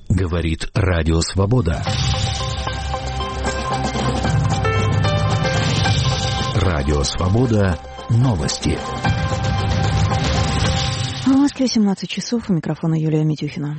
Говорит Радио Свобода. Радио Свобода. Новости. В Москве 17 часов. У микрофона Юлия Митюхина.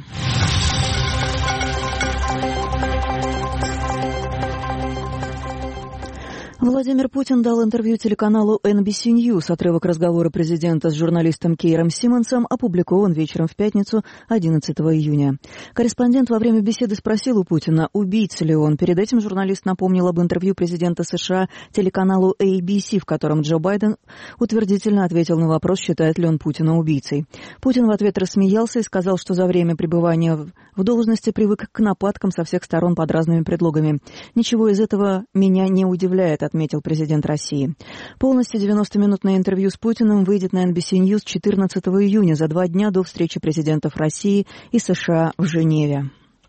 Владимир Путин дал интервью телеканалу NBC News. Отрывок разговора президента с журналистом Кейром Симмонсом опубликован вечером в пятницу, 11 июня. Корреспондент во время беседы спросил у Путина, убийца ли он. Перед этим журналист напомнил об интервью президента США телеканалу ABC, в котором Джо Байден утвердительно ответил на вопрос, считает ли он Путина убийцей. Путин в ответ рассмеялся и сказал, что за время пребывания в должности привык к нападкам со всех сторон под разными предлогами. «Ничего из этого меня не удивляет», отметил президент России. Полностью 90-минутное интервью с Путиным выйдет на NBC News 14 июня, за 2 дня до встречи президентов России и США в Женеве.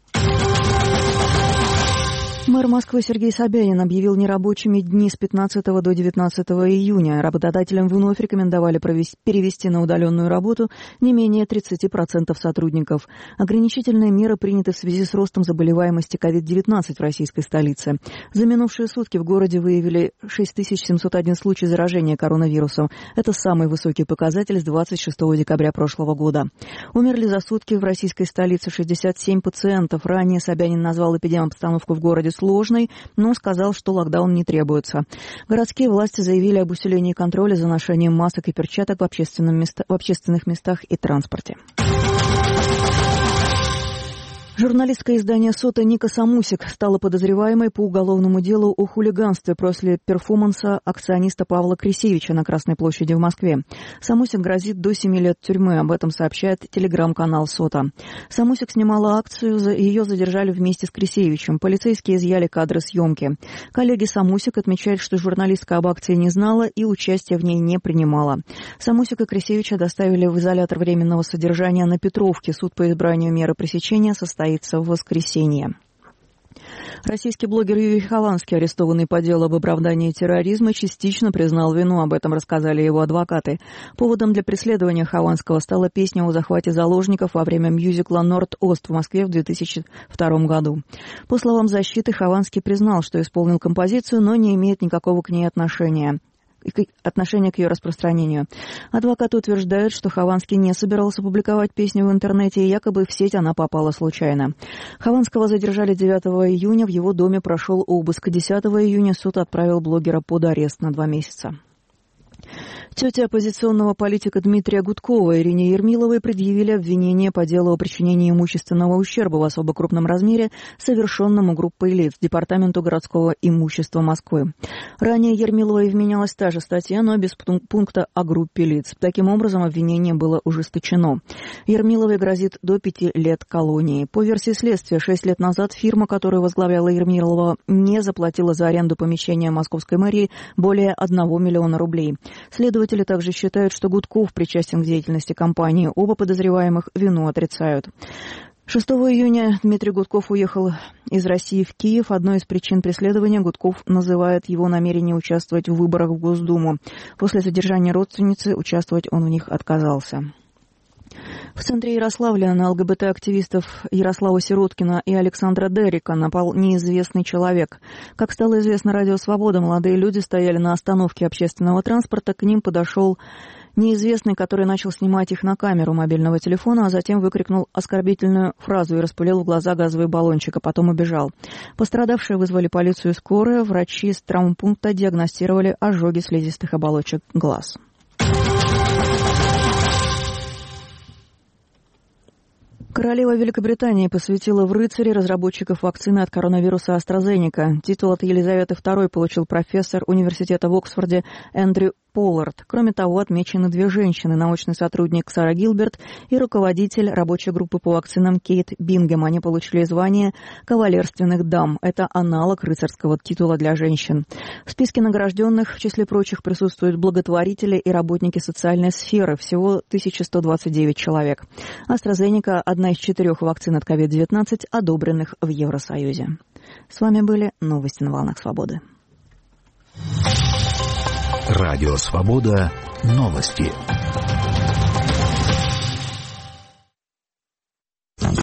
Мэр Москвы Сергей Собянин объявил нерабочими дни с 15 до 19 июня. Работодателям вновь рекомендовали перевести на удаленную работу не менее 30% сотрудников. Ограничительные меры приняты в связи с ростом заболеваемости COVID-19 в российской столице. За минувшие сутки в городе выявили 6701 случай заражения коронавирусом. Это самый высокий показатель с 26 декабря прошлого года. Умерли за сутки в российской столице 67 пациентов. Ранее Собянин назвал эпидемобстановку в городе сложной, но сказал, что локдаун не требуется. Городские власти заявили об усилении контроля за ношением масок и перчаток в общественных местах и транспорте. Журналистка издания «Сота» Ника Самусик стала подозреваемой по уголовному делу о хулиганстве после перформанса акциониста Павла Крисевича на Красной площади в Москве. Самусик грозит до 7 лет тюрьмы, об этом сообщает телеграм-канал «Сота». Самусик снимала акцию, ее задержали вместе с Крисевичем. Полицейские изъяли кадры съемки. Коллеги Самусик отмечают, что журналистка об акции не знала и участия в ней не принимала. Самусик и Крисевича доставили в изолятор временного содержания на Петровке. Суд по избранию меры пресечения состоится в воскресенье. Российский блогер Юрий Хованский, арестованный по делу об оправдании терроризма, частично признал вину. Об этом рассказали его адвокаты. Поводом для преследования Хованского стала песня о захвате заложников во время мюзикла «Норд-Ост» в Москве в 2002 году. По словам защиты, Хованский признал, что исполнил композицию, но не имеет никакого к ней отношения к ее распространению. Адвокаты утверждают, что Хованский не собирался публиковать песню в интернете, и якобы в сеть она попала случайно. Хованского задержали 9 июня, в его доме прошел обыск. 10 июня суд отправил блогера под арест на 2 месяца. Тете оппозиционного политика Дмитрия Гудкова Ирине Ермиловой предъявили обвинение по делу о причинении имущественного ущерба в особо крупном размере, совершенному группой лиц Департаменту городского имущества Москвы. Ранее Ермиловой вменялась та же статья, но без пункта о группе лиц. Таким образом, обвинение было ужесточено. Ермиловой грозит до 5 лет колонии. По версии следствия, 6 лет назад фирма, которую возглавляла Ермилова, не заплатила за аренду помещения Московской мэрии более 1 миллиона рублей. Следователи также считают, что Гудков причастен к деятельности компании. Оба подозреваемых вину отрицают. 6 июня Дмитрий Гудков уехал из России в Киев. Одной из причин преследования Гудков называет его намерение участвовать в выборах в Госдуму. После задержания родственницы участвовать он в них отказался. В центре Ярославля на ЛГБТ-активистов Ярослава Сироткина и Александра Деррика напал неизвестный человек. Как стало известно Радио Свобода, молодые люди стояли на остановке общественного транспорта. К ним подошел неизвестный, который начал снимать их на камеру мобильного телефона, а затем выкрикнул оскорбительную фразу и распылил в глаза газовый баллончик, а потом убежал. Пострадавшие вызвали полицию и скорую. Врачи с травмпункта диагностировали ожоги слизистых оболочек глаз. Королева Великобритании посвятила в рыцари разработчиков вакцины от коронавируса AstraZeneca. Титул от Елизаветы II получил профессор университета в Оксфорде Эндрю Поллард. Кроме того, отмечены 2 женщины, научный сотрудник Сара Гилберт и руководитель рабочей группы по вакцинам Кейт Бингем. Они получили звание кавалерственных дам. Это аналог рыцарского титула для женщин. В списке награжденных, в числе прочих, присутствуют благотворители и работники социальной сферы. Всего 1129 человек. AstraZeneca – одна из 4 вакцин от COVID-19, одобренных в Евросоюзе. С вами были новости на волнах свободы. Радио Свобода. Новости.